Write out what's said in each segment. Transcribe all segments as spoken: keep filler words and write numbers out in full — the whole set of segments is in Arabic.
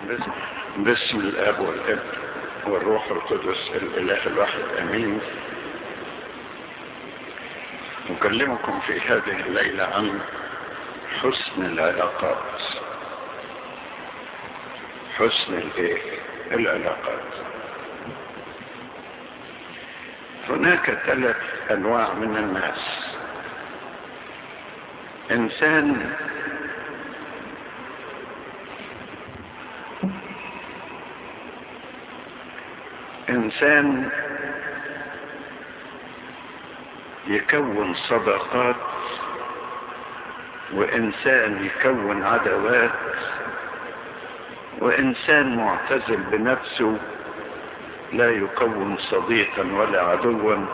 باسم باسم الاب والابن والروح القدس الاله الواحد امين. اكلمكم في هذه الليله عن حسن العلاقات. حسن الايه العلاقات. هناك ثلاث انواع من الناس. انسان انسان يكون صداقات، وانسان يكون عداوات، وانسان معتزل بنفسه لا يكون صديقا ولا عدوا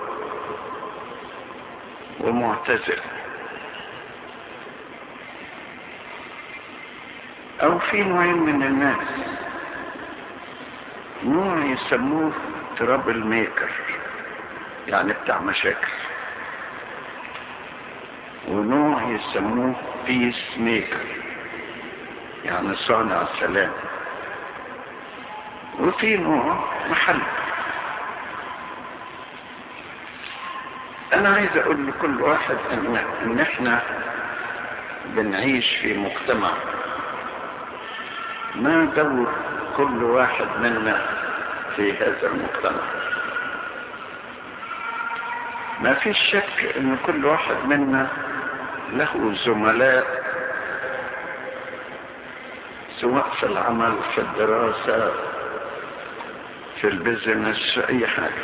ومعتزل. او في نوعين من الناس. نوع يسموه ترابل ميكر، يعني بتاع مشاكل، ونوع يسموه بيس ميكر، يعني صانع السلام. وفي نوع محل. انا عايز اقول لكل واحد ان, إن احنا بنعيش في مجتمع. ما دور كل واحد منا في هذا المجتمع؟ ما فيش شك ان كل واحد منا له زملاء، سواء في العمل، في الدراسة، في البيزنس، في اي حاجة.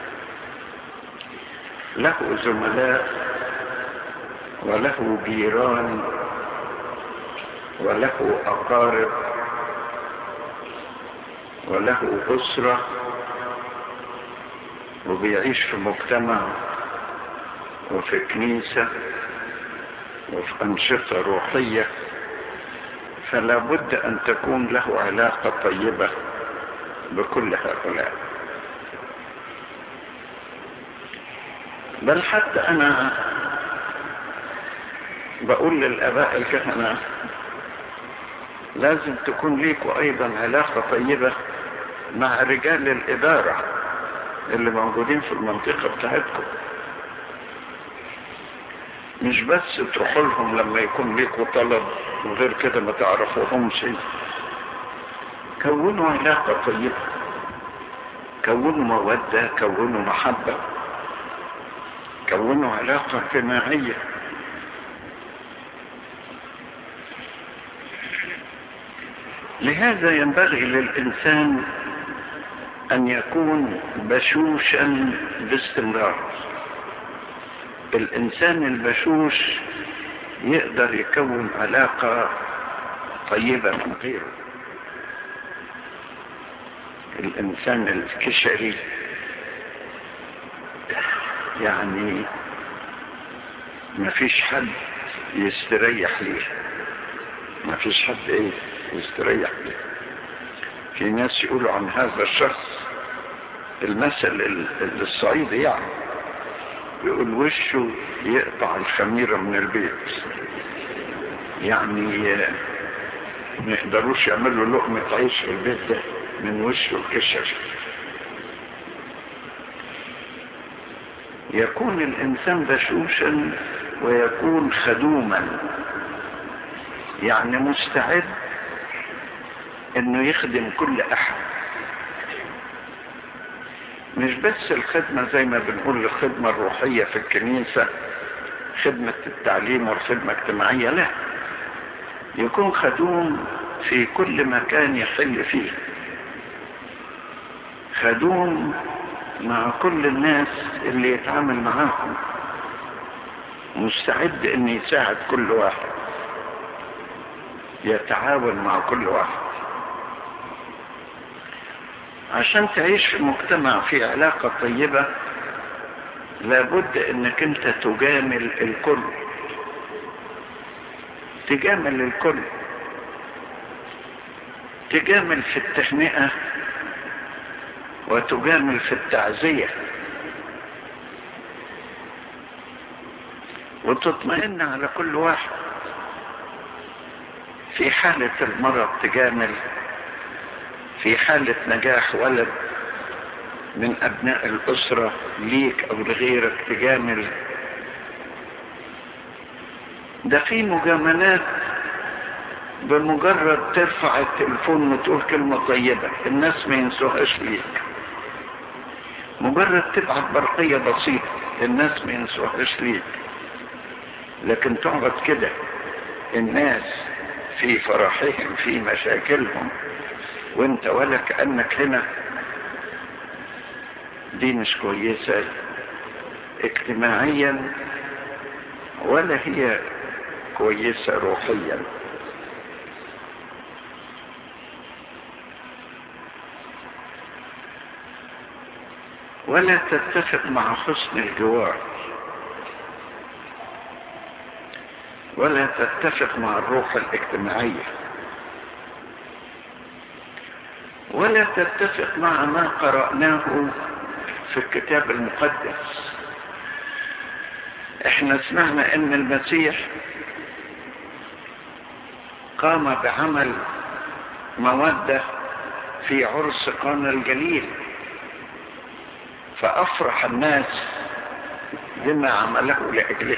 له زملاء وله جيران وله اقارب وله أسرة، وبيعيش في مجتمع وفي كنيسة وفي أنشطة روحية. فلا بد أن تكون له علاقة طيبة بكل هؤلاء. بل حتى أنا بقول للآباء الكهنة لازم تكون ليكوا أيضا علاقة طيبة مع رجال الإدارة اللي موجودين في المنطقة بتاعتكم. مش بس تروحوا لهم لما يكون ليكوا طلب وغير كده ما تعرفوهمش. كونوا علاقة طيبة، كونوا مودة، كونوا محبة، كونوا علاقة اجتماعية. لهذا ينبغي للإنسان أن يكون بشوشا باستمرار. الإنسان البشوش يقدر يكون علاقة طيبة من غيره. الإنسان الكشري يعني ما فيش حد يستريح ليه، ما فيش حد ايه يستريح ليه. في ناس يقولوا عن هذا الشخص المثل الصعيدي، يعني يقول وشه يقطع الخميرة من البيت، يعني ما يقدروش يعملوا لقمة عيش في البيت ده من وشه الكشر. يكون الإنسان بشوشا ويكون خدوما، يعني مستعد انه يخدم كل احد. مش بس الخدمة زي ما بنقول الخدمة الروحية في الكنيسة، خدمة التعليم والخدمة الاجتماعية، لا، يكون خدوم في كل مكان يحل فيه، خدوم مع كل الناس اللي يتعامل معاهم، مستعد ان يساعد كل واحد، يتعاون مع كل واحد. عشان تعيش في مجتمع في علاقة طيبة لابد انك انت تجامل الكل، تجامل الكل، تجامل في التهنئة وتجامل في التعزية، وتطمئن على كل واحد. في حالة المرض تجامل، في حالة نجاح ولد من أبناء الأسرة ليك أو لغيرك تجامل. ده في مجاملات بمجرد ترفع التليفون وتقول كلمة طيبة الناس ما ينسوهاش ليك، مجرد تبعت برقية بسيطة الناس ما ينسوهاش ليك. لكن تقعد كده الناس في فرحهم في مشاكلهم وانت ولا كأنك هنا، دي مش كويسة اجتماعيا ولا هي كويسة روحيا. ولا تتفق مع حسن الجوار، ولا تتفق مع الروح الاجتماعية، ولا تتفق مع ما قرأناه في الكتاب المقدس. احنا سمعنا ان المسيح قام بعمل مودة في عرس قانا الجليل، فأفرح الناس بما عمله لأجله،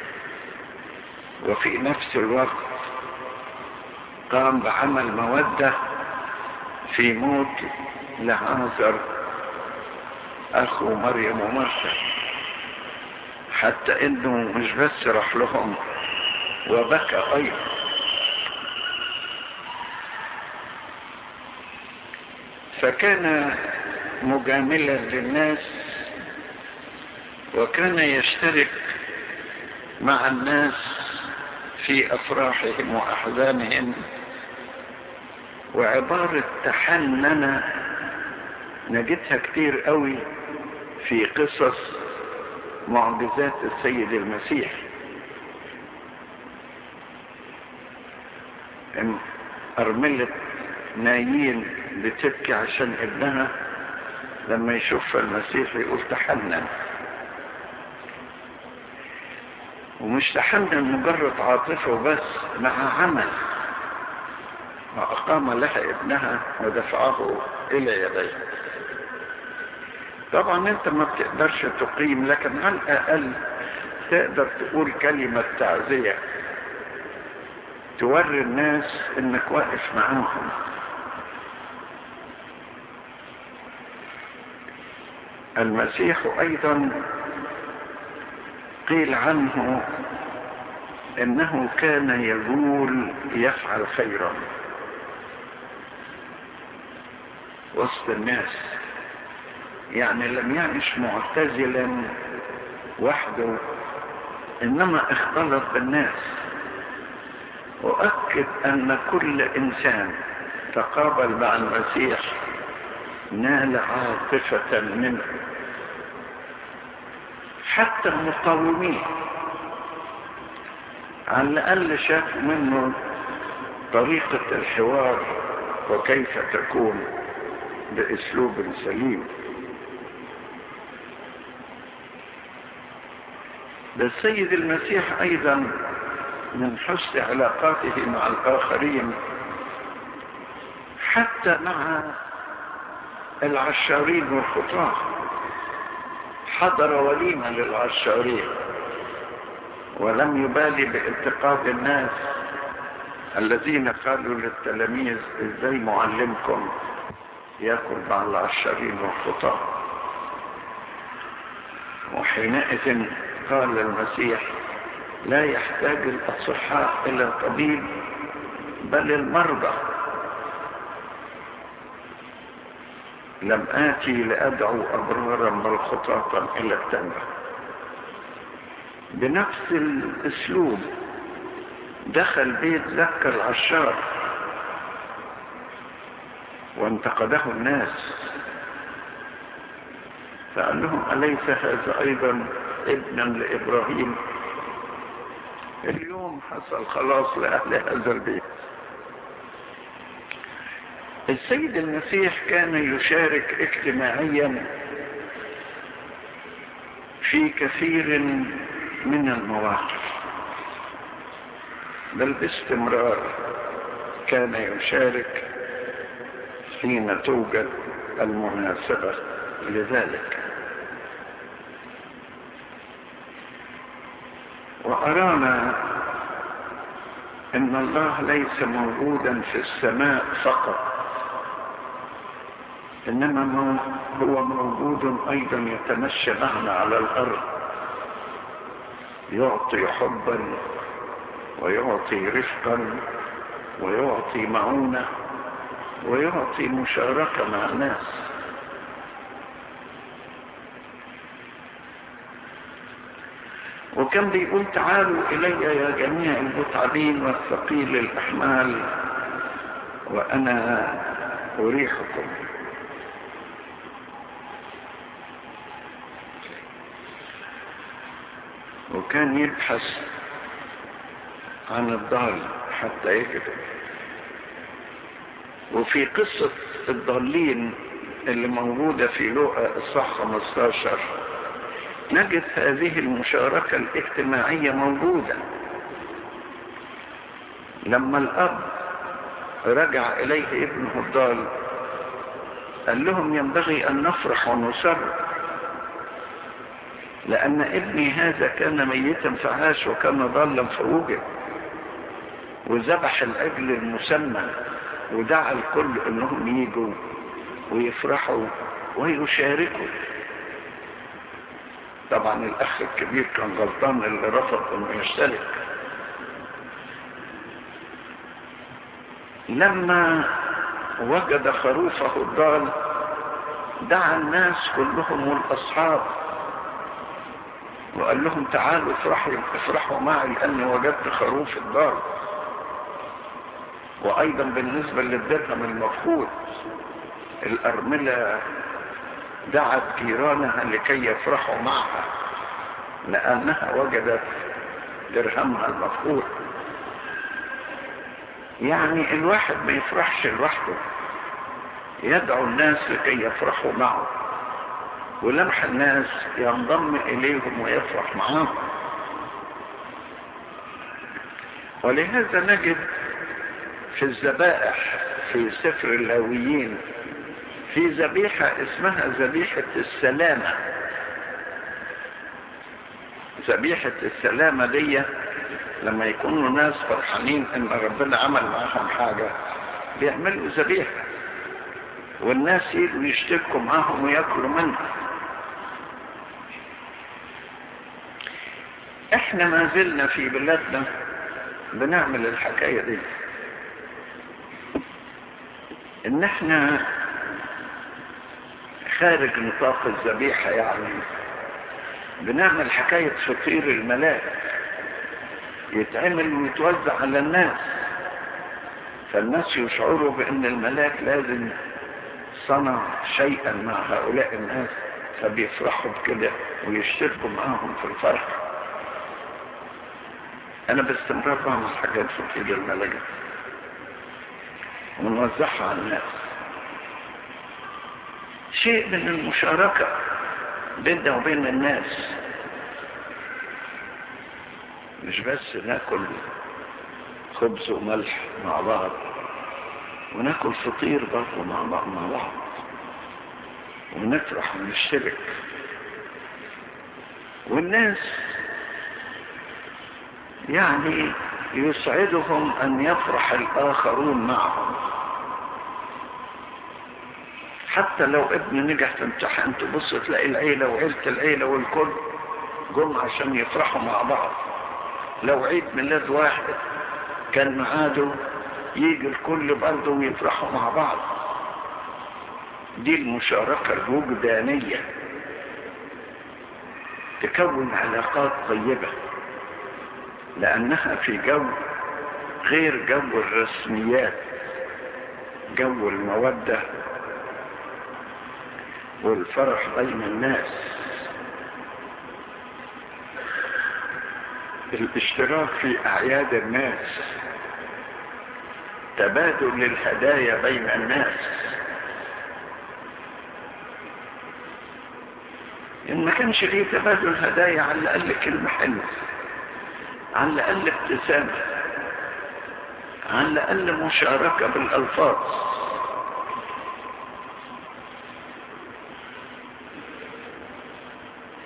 وفي نفس الوقت قام بعمل مودة في موت لعازر أخو مريم ومرثا، حتى إنه مش بس راح لهم وبكى أيضا. فكان مجاملا للناس، وكان يشترك مع الناس في أفراحهم وأحزانهم. وعبارة تحنن نجدها كتير قوي في قصص معجزات السيد المسيح. أرملة نايين بتبكي عشان ابنها، لما يشوف المسيح يقول تحنن. ومش تحنن مجرد عاطفة وبس، مع عمل، وأقام لها ابنها ودفعه إلى يديه. طبعا انت ما بتقدرش تقيم، لكن على الأقل تقدر تقول كلمة تعزية توري الناس انك واقف معاهم. المسيح ايضا قيل عنه انه كان يقول يفعل خيرا وسط الناس، يعني لم يعيش معتزلا وحده، انما اختلط بالناس. واكد ان كل انسان تقابل مع المسيح نال عاطفة منه، حتى المقاومين على الاقل شافوا منه طريقة الحوار وكيف تكون باسلوب سليم. السيد المسيح ايضا من حسن علاقاته مع الاخرين، حتى مع العشارين والخطاة، حضر وليمة للعشارين ولم يبالي بانتقاد الناس الذين قالوا للتلاميذ ازاي معلمكم ياكل مع العشارين والخطاة. وحينئذ قال المسيح لا يحتاج الأصحاء إلى طبيب بل المرضى، لم آتي لأدعو أبرارا بل خطاطا إلى التوبة. بنفس الأسلوب دخل بيت زكا العشار وانتقده الناس، فقال لهم أليس هذا أيضا ابنا لإبراهيم؟ اليوم حصل خلاص لأهل هذا البيت. السيد المسيح كان يشارك اجتماعيا في كثير من المواقف، بل باستمرار كان يشارك حين توجد المناسبة لذلك. وأرانا إن الله ليس موجودا في السماء فقط، إنما هو موجود أيضا يتمشى معنا على الأرض، يعطي حبا ويعطي رفقا ويعطي معونة ويعطي مشاركة مع الناس. وكان بيقول تعالوا إلي يا جميع المتعبين والثقيل الأحمال وأنا أريحكم. وكان يبحث عن الضال حتى يكتب. وفي قصة الضالين اللي موجودة في لوقا إصحاح خمسة عشر نجد هذه المشاركة الاجتماعية موجودة. لما الأب رجع إليه ابنه الضال قال لهم ينبغي أن نفرح ونسر، لأن ابني هذا كان ميتا فعاش وكان ضالا فوجد. وذبح العجل المسمى ودعا الكل انهم يجوا ويفرحوا ويشاركوا. طبعا الاخ الكبير كان غلطان اللي رفض انه يشترك. لما وجد خروفه الضال دعا الناس كلهم والاصحاب وقال لهم تعالوا افرحوا افرحوا معي لاني وجدت خروف الضال. وايضا بالنسبة للدرهم المفقود الارملة دعت جيرانها لكي يفرحوا معها لانها وجدت درهمها المفقود. يعني الواحد ما يفرحش لوحده، يدعو الناس لكي يفرحوا معه، ولمح الناس ينضم اليهم ويفرح معهم. ولهذا نجد في الذبائح في سفر اللاويين في ذبيحة اسمها ذبيحة السلامة. ذبيحة السلامة دي لما يكونوا ناس فرحانين ان ربنا عمل معهم حاجة بيعملوا ذبيحة والناس يجوا يشتركوا معهم ويأكلوا منها. احنا ما زلنا في بلادنا بنعمل الحكاية دي، ان احنا خارج نطاق الذبيحة، يعني بنعمل حكاية فطير الملاك يتعمل ويتوزع على الناس، فالناس يشعروا بان الملاك لازم صنع شيئا مع هؤلاء الناس، فبيفرحوا بكده ويشتركوا معاهم في الفرح. انا باستمرار بعمل حاجات فطير الملاك ونوزعها على الناس، شيء من المشاركة بيننا وبين الناس، مش بس ناكل خبز وملح مع بعض وناكل فطير برضه مع بعض مع بعض ونفرح ونشترك. والناس يعني يسعدهم أن يفرح الآخرون معهم. حتى لو ابن نجح في امتحان تبص تلاقي العيلة وعيلة العيلة والكل جم عشان يفرحوا مع بعض. لو عيد ميلاد واحد كان معاده يجي الكل برضه ويفرحوا مع بعض. دي المشاركة الوجدانية تكون علاقات طيبة، لأنها في جو غير جو الرسميات، جو المودة والفرح بين الناس. الاشتراك في أعياد الناس، تبادل الهدايا بين الناس. إن ما كانش فيه تبادل هدايا على الأقل كلمة حلوة، على الأقل ابتسامة، على الأقل مشاركة بالألفاظ.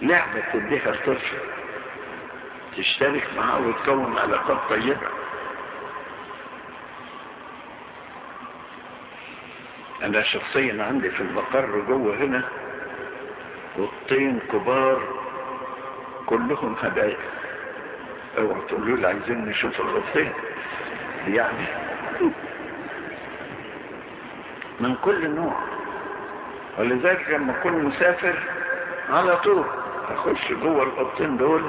لعبة تديها الطفل تشترك معاه وتكون علاقات طيبة. انا شخصيا عندي في المقر جوه هنا قطين كبار كلهم هدايا. اوعوا تقولوا لي عايزين نشوف القطين يعني من كل نوع. ولذلك لما اكون مسافر على طول اخش جوه القطين دول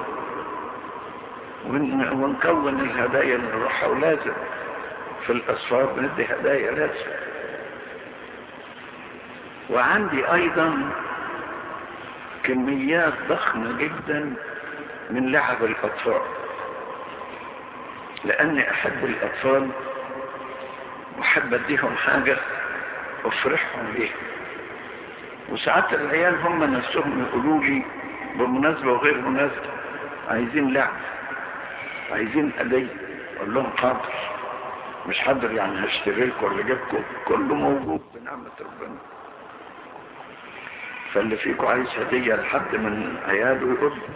ونكون الهدايا اللي نروحها. ولازم في الاسفار بندي هدايا لازم. وعندي ايضا كميات ضخمة جدا من لعب الاطفال، لاني احب الاطفال واحب اديهم حاجة افرحهم بيها. وساعات العيال هم نفسهم يقولوا لي بمناسبة وغير مناسبة عايزين لعب، عايزين هدية. اقول لهم حاضر، مش حاضر يعني هشتري لكم ولا اجيبكم، كله موجود بنعمة ربنا. فاللي فيكم عايز هدية لحد من عياله يقول لي.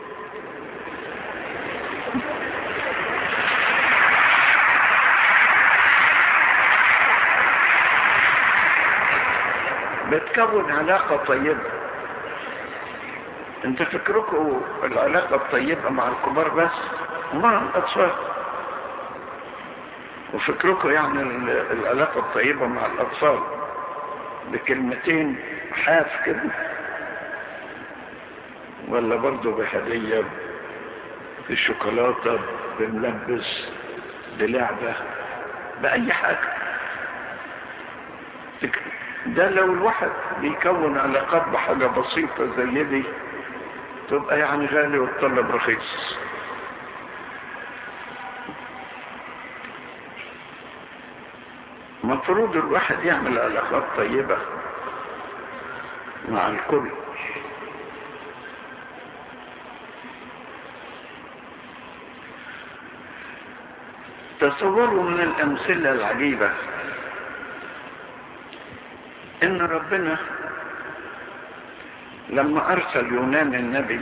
بتكون علاقة طيبة. انت فكركم العلاقة الطيبة مع الكبار بس ومع الاطفال، وفكركم يعني العلاقة الطيبة مع الاطفال بكلمتين حاف كده، ولا برضو بهدية، بالشوكولاتة، بملبس، بلعبة، بأي حاجة. ده لو الواحد بيكون علاقات بحاجة بسيطة زي دي تبقى يعني غالي والطلب رخيص. مفروض الواحد يعمل علاقات طيبة مع الكل. تصوروا من الأمثلة العجيبة إن ربنا لما أرسل يونان النبي،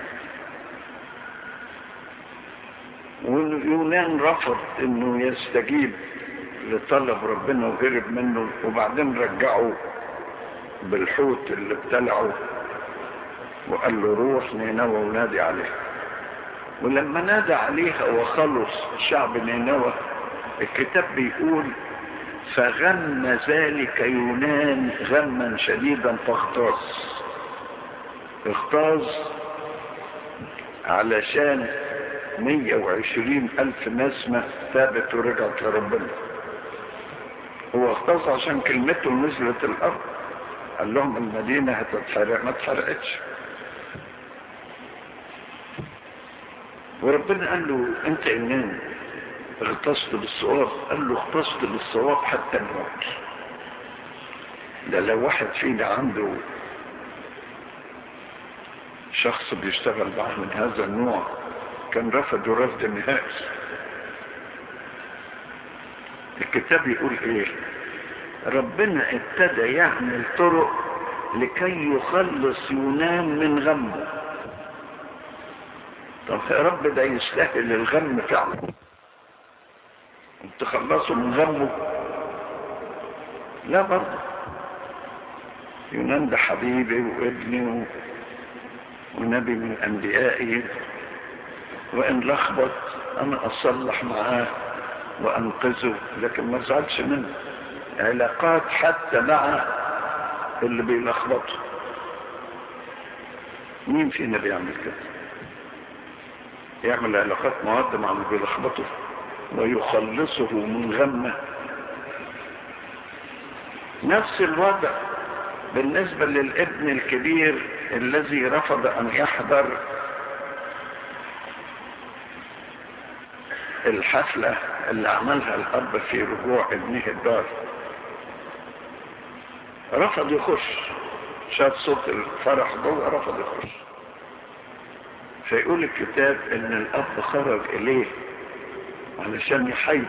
ويونان رفض إنه يستجيب لطلب ربنا وهرب منه، وبعدين رجعه بالحوت اللي ابتلعه وقال له روح نينوى ونادي عليها. ولما نادى عليها وخلص شعب نينوى، الكتاب بيقول فغم ذلك يونان غما شديدا فاغتاظ. اغتاظ علشان مية وعشرين ألف نسمة ثابت ورجعت لربنا. هو اغتاظ عشان كلمته نزلت الأرض، قال لهم المدينة هتتحرق، ما اتحرقتش. وربنا قال له انت يونان اغتصت بالصواب، قال له اغتصت بالصواب حتى الموت. ده لو واحد فينا عنده شخص بيشتغل معه من هذا النوع كان رفض رفض نهائي. الكتاب يقول ايه؟ ربنا ابتدى يعمل طرق لكي يخلص يونان من غمه. طب يا رب ده يستاهل الغم فعلا، تخلصوا من غمه؟ لا برضه. يونان ده حبيبي وابني و... ونبي من انبيائي، وان لخبط انا اصلح معاه وانقذه، لكن ما زعلش منه. علاقات حتى مع اللي بيلخبطه. مين فينا بيعمل كده؟ يعمل علاقات مواد مع اللي بيلخبطه ويخلصه من غمه؟ نفس الوضع بالنسبة للابن الكبير الذي رفض ان يحضر الحفلة اللي عملها الاب في رجوع ابنه الدار. رفض يخش، شاف صوت الفرح جوه رفض يخش. فيقول الكتاب ان الاب خرج اليه علشان يحيي،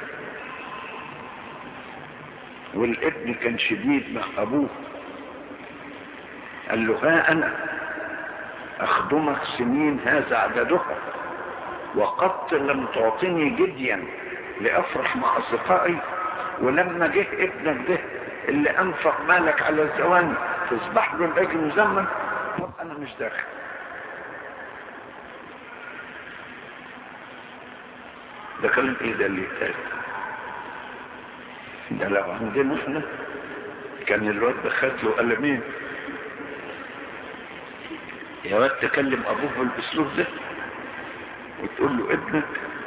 والابن كان شديد مع ابوه. قال له ها انا أخدمك سنين هذا عددها، وقد لم تعطيني جديا لأفرح مع أصدقائي، ولما جه ابنك ده اللي أنفق مالك على الزوان تصبح له الأجر مزمن. طب أنا مش داخل. ده كلام إيه ده اللي يتقال؟ ده لو عندنا احنا كان الواد ده خد له قلمين. يا واد تكلم ابوه بالاسلوب ده وتقول له ابنك.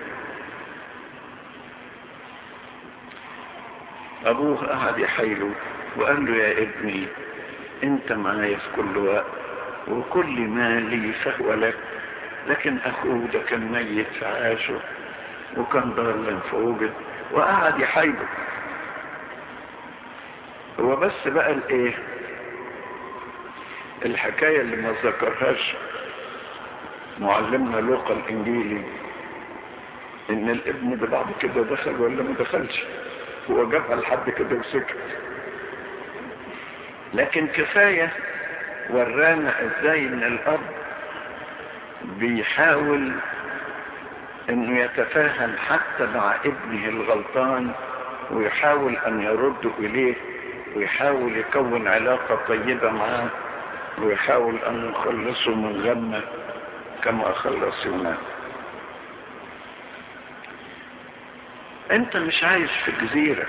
ابوه قعد يحايله وقال له يا ابني انت معايا في كل وقت وكل ما لي فهو لك، لكن اخوه ده كان ميت في عاشه وكان ضالا فوجد، وقعد يحايله. هو بس بقى الايه الحكاية اللي ما ذكرهاش معلمنا لوقا الانجيلي، ان الابن ده بعد كده دخل ولا ما دخلش، هو جابها لحد كده وسكت. لكن كفاية ورانا ازاي ان الاب بيحاول انه يتفاهم حتى مع ابنه الغلطان، ويحاول ان يرد اليه، ويحاول يكون علاقة طيبة معاه، ويحاول ان يخلصه من غمه كما خلص يونان. انت مش عايش في جزيرة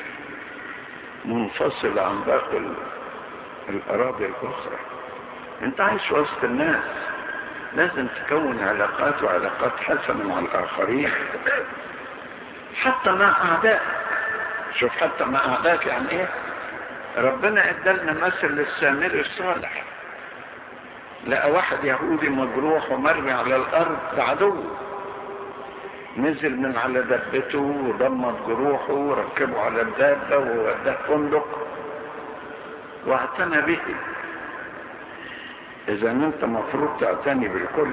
منفصلة عن باقي الاراضي الاخرى، انت عايش وسط الناس، لازم تكون علاقات وعلاقات حسنة مع الاخرين حتى مع اعداء. شوف حتى مع اعداء يعني ايه. ربنا ادالنا مثل للسامري الصالح، لقى واحد يهودي مجروح ومرمي على الارض بعدوه، نزل من على دبته وضمت جروحه وركبه على الدابة ووداه فندق واعتنى به. اذا انت مفروض تعتني بالكل.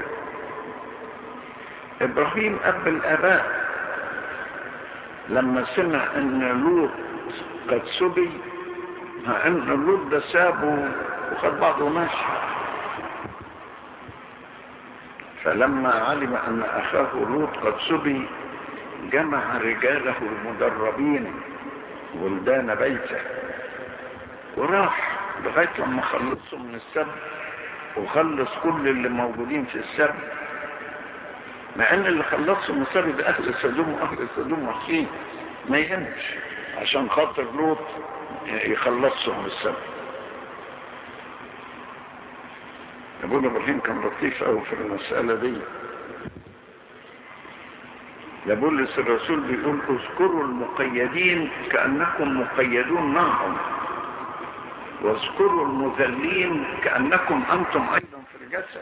ابراهيم اب الاباء لما سمع ان لوط قد سبي، مع ان لوط ده سابه وخد بعضه وماشي، فلما علم ان اخاه لوط قد سبي جمع رجاله المدربين ولدان بيته وراح لغايه لما خلصوا من السبت وخلص كل اللي موجودين في السبت، مع ان اللي خلصوا من السبت ده اهل سدوم، واهل سدوم وحشين ما يهمش، عشان خاطر لوط يخلصهم من السبت. ابونا ابراهيم كان لطيف قوي في المسألة دي. لبولس الرسول بيقول اذكروا المقيدين كأنكم مقيدون معهم، واذكروا المذلين كأنكم أنتم أيضا في الجسد.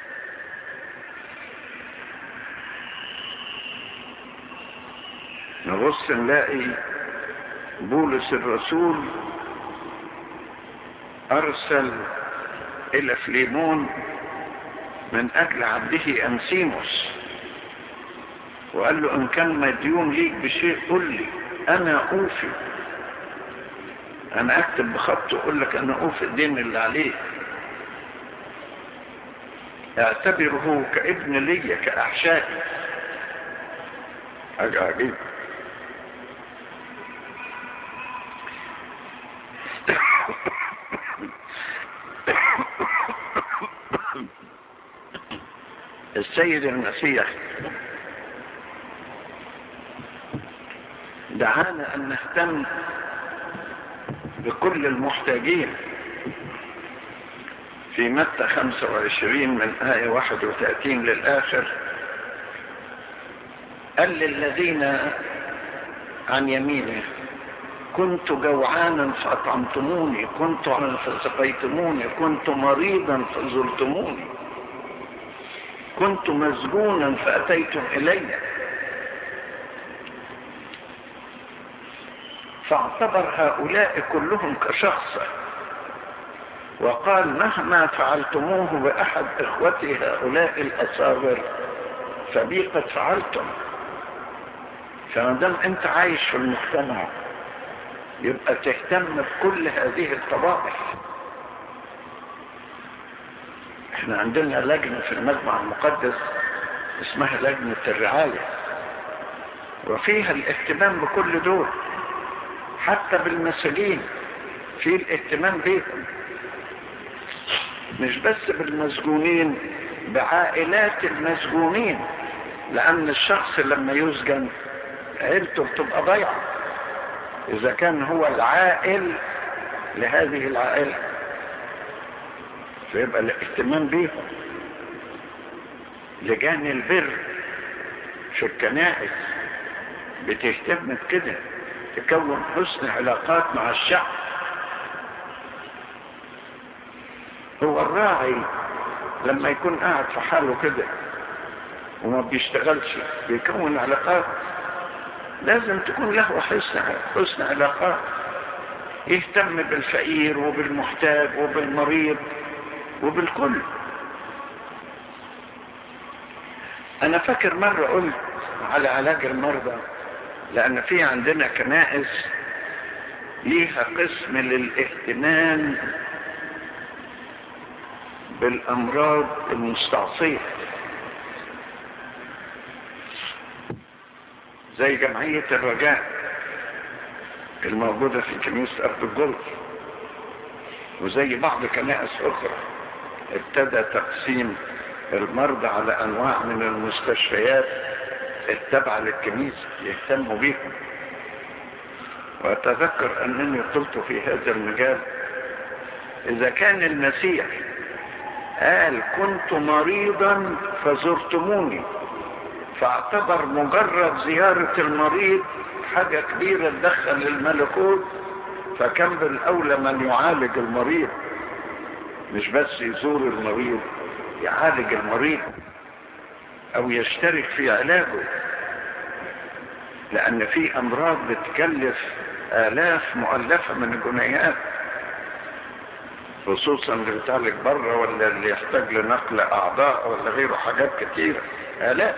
نبص نلاقي بولس الرسول أرسل إلى فليمون من أجل عبده أنسيموس، وقال له إن كان مديون ليك بشيء قل لي أنا أوفي، أنا أكتب بخط وأقول لك أنا أوفي الدين اللي عليه. اعتبره كابن لي كأحشائي. حاجة عجيبة. السيد المسيح دعانا أن نهتم بكل المحتاجين. في متى خمسة وعشرين من آية واحد وثلاثين للآخر قال للذين عن يمينه كنت جوعانا فأطعمتموني، كنت عانا فسقيتموني، كنت مريضا فزرتموني، كنت مسجونا فأتيتم إلي. فاعتبر هؤلاء كلهم كشخص، وقال مهما فعلتموه بأحد إخوتي هؤلاء الأصاغر فبي قد فعلتم. فمادام أنت عايش في المجتمع يبقى تهتم بكل هذه الطوائف. احنا عندنا لجنة في المجمع المقدس اسمها لجنة الرعاية، وفيها الاهتمام بكل دول، حتى بالمساجين في الاهتمام بيهم، مش بس بالمسجونين، بعائلات المسجونين، لأن الشخص لما يسجن عيلته بتبقى ضيعة إذا كان هو العائل لهذه العائلة، فيبقى الاهتمام بيهم. لجان البر في الكنائس بتهتم بكده، تكون حسن علاقات مع الشعب. هو الراعي لما يكون قاعد في حاله كده وما بيشتغلش بيكون علاقات، لازم تكون له حسن حسن علاقات، يهتم بالفقير وبالمحتاج وبالمريض وبالكل. انا فاكر مرة قلت على علاج المرضى، لان في عندنا كنائس ليها قسم للاهتمام بالامراض المستعصية، زي جمعية الرجاء الموجودة في كنيسة أرض الجولف، وزي بعض كنائس أخرى ابتدى تقسيم المرضى على أنواع من المستشفيات التابعة للكنيسة يهتموا بيهم. وأتذكر أنني قلت في هذا المجال: إذا كان المسيح قال كنت مريضا فزرتموني، فاعتبر مجرد زيارة المريض حاجة كبيرة تدخل الملكوت، فكان بالأولى من يعالج المريض، مش بس يزور المريض، يعالج المريض أو يشترك في علاجه، لأن في أمراض بتكلف آلاف مؤلفة من الجنيهات، خصوصا اللي بتعالج بره ولا اللي يحتاج لنقل أعضاء ولا غيره، حاجات كتيرة آلاف.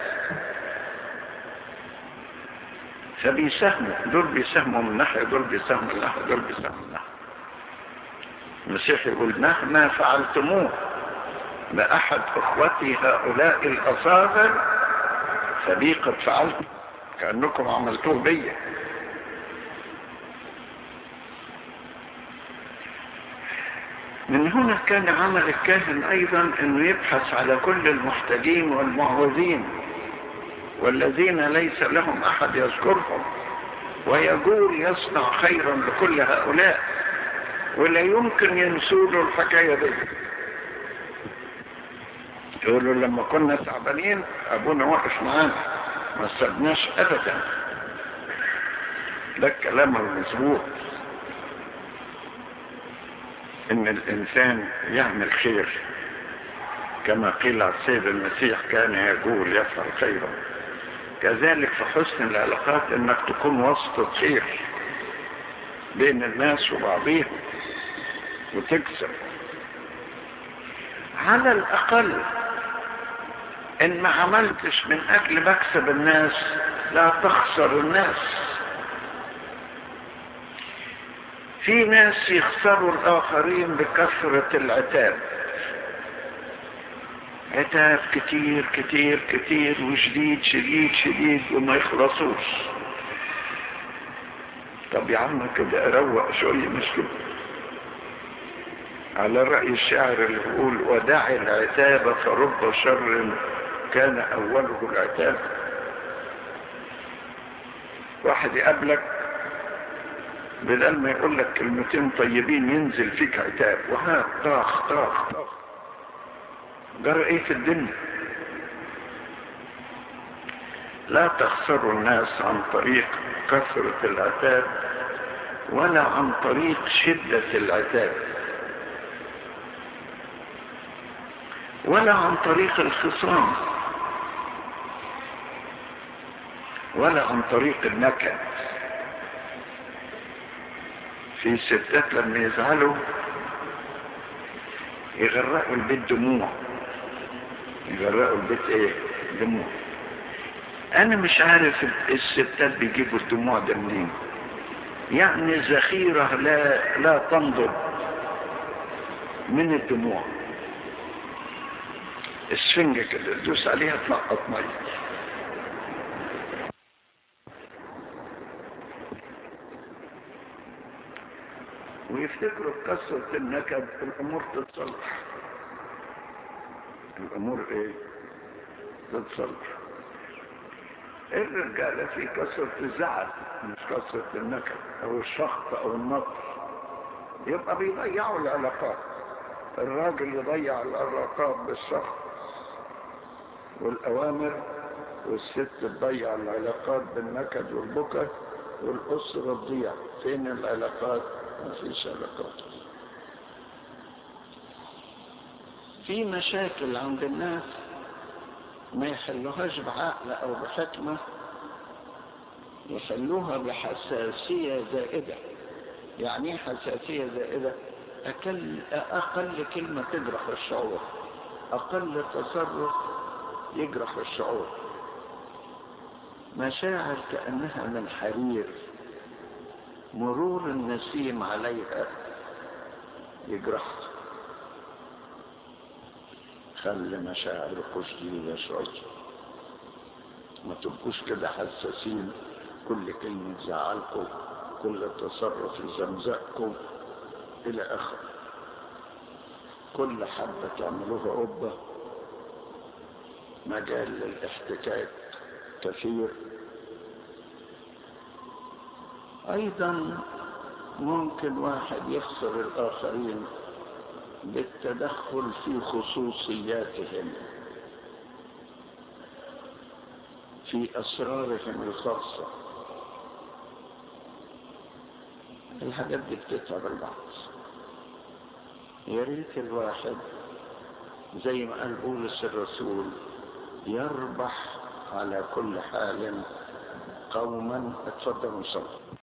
فبيساهموا، دول بيساهموا من ناحية، دول بيساهموا من ناحية، دول بيساهموا من ناحية. المسيح يقول: مهما فعلتموه بأحد أخوتي هؤلاء الأصاغر فبي قد فعلت، كأنكم عملتوه بيا. من هنا كان عمل الكاهن أيضا أنه يبحث على كل المحتاجين والمعوذين والذين ليس لهم أحد يذكرهم، ويقول يصنع خيرا لكل هؤلاء، ولا يمكن ينسوا الحكاية دي. يقولوا لما كنا تعبانين أبونا واقف معانا، ما سبناش أبدا. ده الكلام المظبوط، إن الإنسان يعمل خير كما قيل على السيد المسيح: كان يقول يفعل خيرا. كذلك في حسن العلاقات انك تكون وسط خير بين الناس وبعضهم وتكسب. على الاقل ان ما عملتش من اجل مكسب الناس لا تخسر الناس. في ناس يخسروا الاخرين بكثرة العتاب، عتاب كتير كتير كتير وشديد شديد شديد وما يخلصوش. طب يا عم كده اروق شوية، مش كده؟ على رأي الشاعر اللي بيقول: ودع العتاب فرب شر كان أوله العتاب. واحد يقابلك بدل ما يقول لك كلمتين طيبين ينزل فيك عتاب، وها طاخ طاخ طاخ. جرى ايه في الدنيا؟ لا تخسروا الناس عن طريق كثرة العتاب ولا عن طريق شدة العتاب ولا عن طريق الخصام ولا عن طريق النكد. في ستات لما يزعلوا يغرقوا البيت دموع، يغرقوا البيت ايه؟ دموع. انا مش عارف الستات بيجيبوا الدموع ده منين، يعني ذخيرة لا لا تنضب من الدموع. اسفنجة كده تدوس عليها تلقط مية. ويفتكروا بكثرة النكد الامور تتصلح. الامور ايه؟ تتصلح. الرجالة في كثرة الزعل مش كثرة النكد او الشخط او النطر، يبقى بيضيعوا العلاقات. الراجل يضيع العلاقات بالشخط والاوامر، والست تضيع العلاقات بالنكد والبكا، والاسرة تضيع. فين العلاقات؟ ما فيش علاقات. في مشاكل عند الناس ما يحلوهاش بعقل او بحكمة، يحلوها بحساسية زائدة. يعني ايه حساسية زائدة؟ أقل, اقل كلمة تجرح الشعور، اقل تصرف يجرح الشعور. مشاعر كأنها من حرير، مرور النسيم عليها يجرحها. خلي مشاعركم شديدة شوية، ما تبقوش كده حساسين. كل كلمة تزعلكم، كل تصرف يزمزقكم إلى آخره. كل حبة تعملوها قبة مجال للاحتكاك كثير. أيضا ممكن واحد يخسر الآخرين بالتدخل في خصوصياتهم، في أسرارهم الخاصة. الحاجات دي بتتعب البعض. يا ريت الواحد زي ما قال بولس الرسول يربح على كل حال قوما. اتفضلوا صلوا.